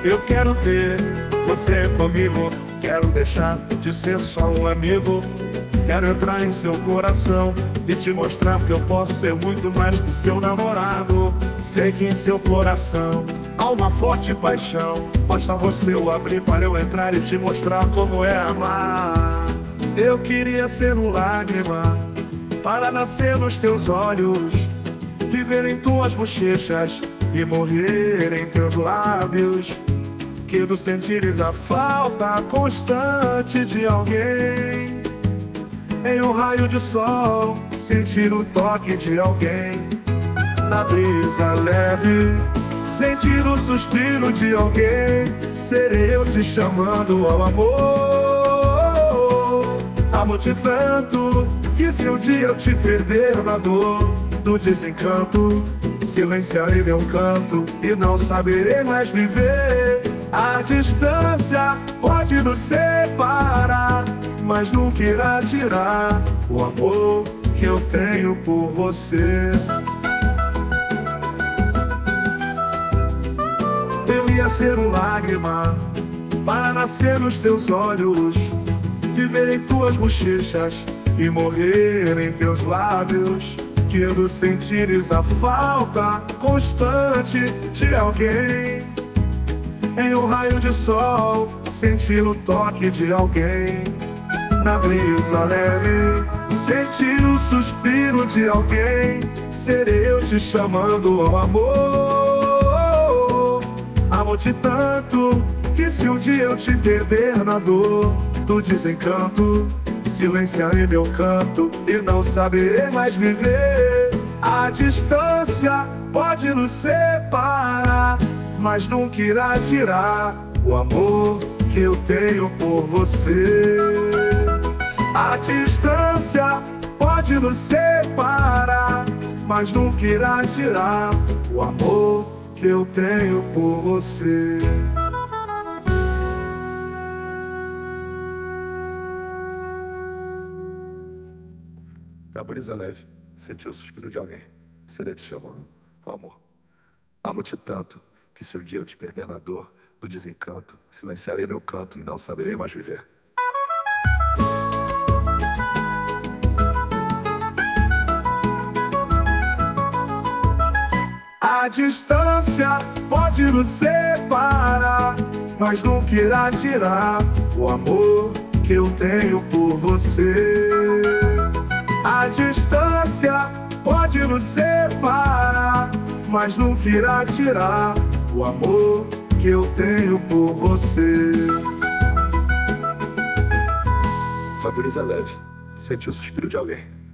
Eu quero ter você comigo, quero deixar de ser só um amigo. Quero entrar em seu coração e te mostrar que eu posso ser muito mais que seu namorado. Sei que em seu coração há uma forte paixão. Basta você o abrir para eu entrar e te mostrar como é amar. Eu queria ser um lágrima para nascer nos teus olhos, viver em tuas bochechas e morrer em teus lábios. Que do sentires a falta constante de alguém, em um raio de sol, sentir o toque de alguém. Na brisa leve, sentir o suspiro de alguém. Serei eu te chamando ao amor. Amo-te tanto que se um dia eu te perder na dor do desencanto, silenciarei meu canto e não saberei mais viver. A distância pode nos separar, mas nunca irá tirar o amor que eu tenho por você. Eu ia ser uma lágrima para nascer nos teus olhos, viver em tuas bochechas e morrer em teus lábios. Quero sentires a falta constante de alguém, em um raio de sol, sentir o toque de alguém. Na brisa leve, sentir o suspiro de alguém. Serei eu te chamando ao amor. Amo-te tanto que se um dia eu te perder na dor do desencanto, silenciarei meu canto e não saberei mais viver. A distância pode nos separar, mas nunca irá tirar o amor que eu tenho por você. A distância pode nos separar, mas nunca irá tirar o amor que eu tenho por você. Da brisa leve, senti o suspiro de alguém. Serei te chamando, amor. Amo-te tanto que se um dia eu te perder na dor do desencanto, silenciarei meu canto e não saberei mais viver. A distância pode nos separar, mas nunca irá tirar o amor que eu tenho por você. A distância pode nos separar, mas nunca irá tirar o amor que eu tenho por você. Sua brisa leve, sente o suspiro de alguém.